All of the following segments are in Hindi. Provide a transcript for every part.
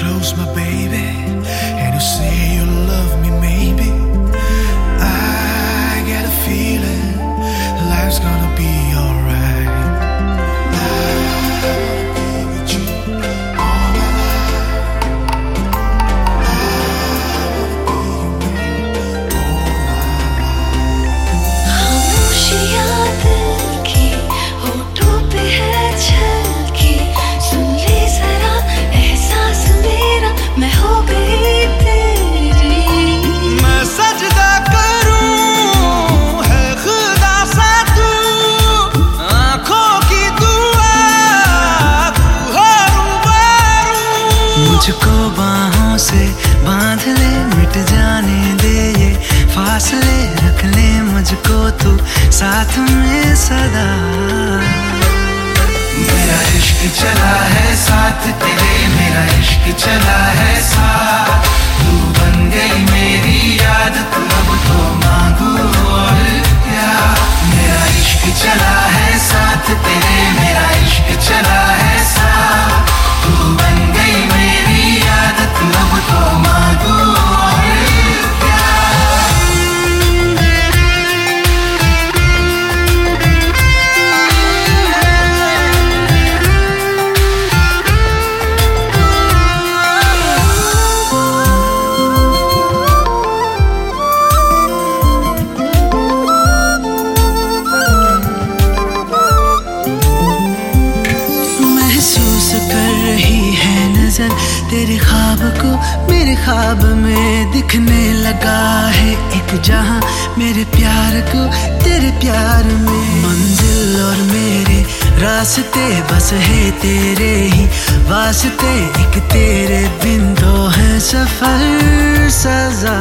close, my baby, and you say you love me, maybe I get a feeling life's gonna be alright. I'll be with you all my life. I wanna be your man all my life. खामोशियाँ दिल की होठों पे है छलकी, सुन ले जरा एहसास मेरा, मैं हो गई तेरी। मैं सजदा करूं है खुदा सा तू, आँखों की दुआ तू हो रूबरू। मुझको बाहों से बांध ले, मिट जाने दे ये फासले, रख ले मुझको तू साथ में सदा। मेरा इश्क चला है साथ तेरे, मेरा इश्क चला है साथ, तू बन गई मेरी याद, तू अब तो मांगू और क्या। मेरा इश्क चला है साथ तेरे, मेरा इश्क चला है साथ, तू बन गई मेरी याद, तू अब तो मांगू और क्या। तेरे ख्वाब को मेरे ख्वाब में दिखने लगा है एक जहां, मेरे प्यार को तेरे प्यार में। मंजिल और मेरे रास्ते बस है तेरे ही वास्ते, एक तेरे बिन तो है सफर सजा।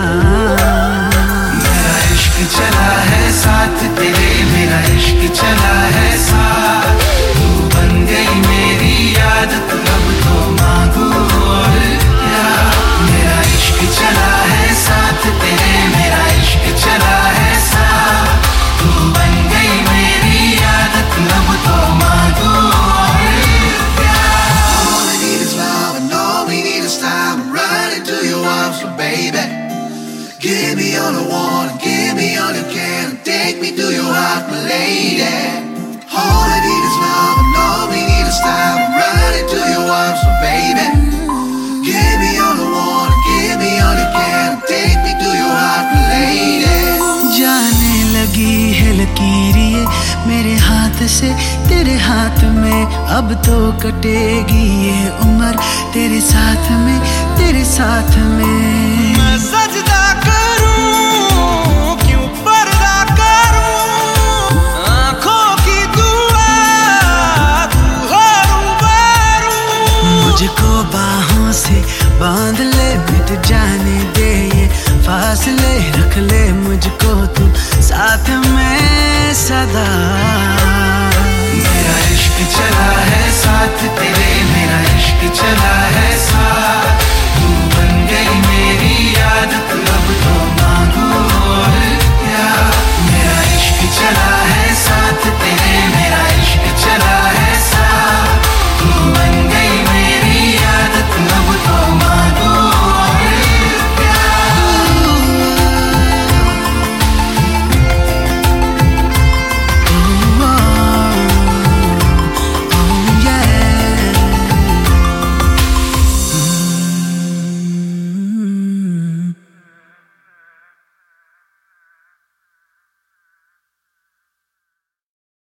मेरा इश्क चला है साथ तेरे, मेरा इश्क चला है साथ, तू बन गई मेरी याद, तू अब तो मांगू और क्या। मेरा इश्क चला है साथ तेरे, मेरा इश्क चला है साथ, तू बन गई मेरी याद, तू अब तो मांगू और क्या। All we need is love and all we need is time, run into your arms, baby. Give me all I want, give me all you can, take me to your heart, my lady. All I need is love and all we need is time, run into your arms, baby. Give me all I want, give me all you can, take me to your heart, my lady. जाने लगी है लकीरें मेरे हाथ से तेरे हाथ में, अब तो कटेगी ये उम्र तेरे साथ में, तेरे साथ में। मैं सजदा करूं क्यों पर्दा करूं, आँखों की दुआ तू हो रूबरू। मुझको बाहों से बांध ले, मिट जाने दे ये फासले, रख ले मुझको तू साथ में सदा। मेरा इश्क चला है साथ तेरे, मेरा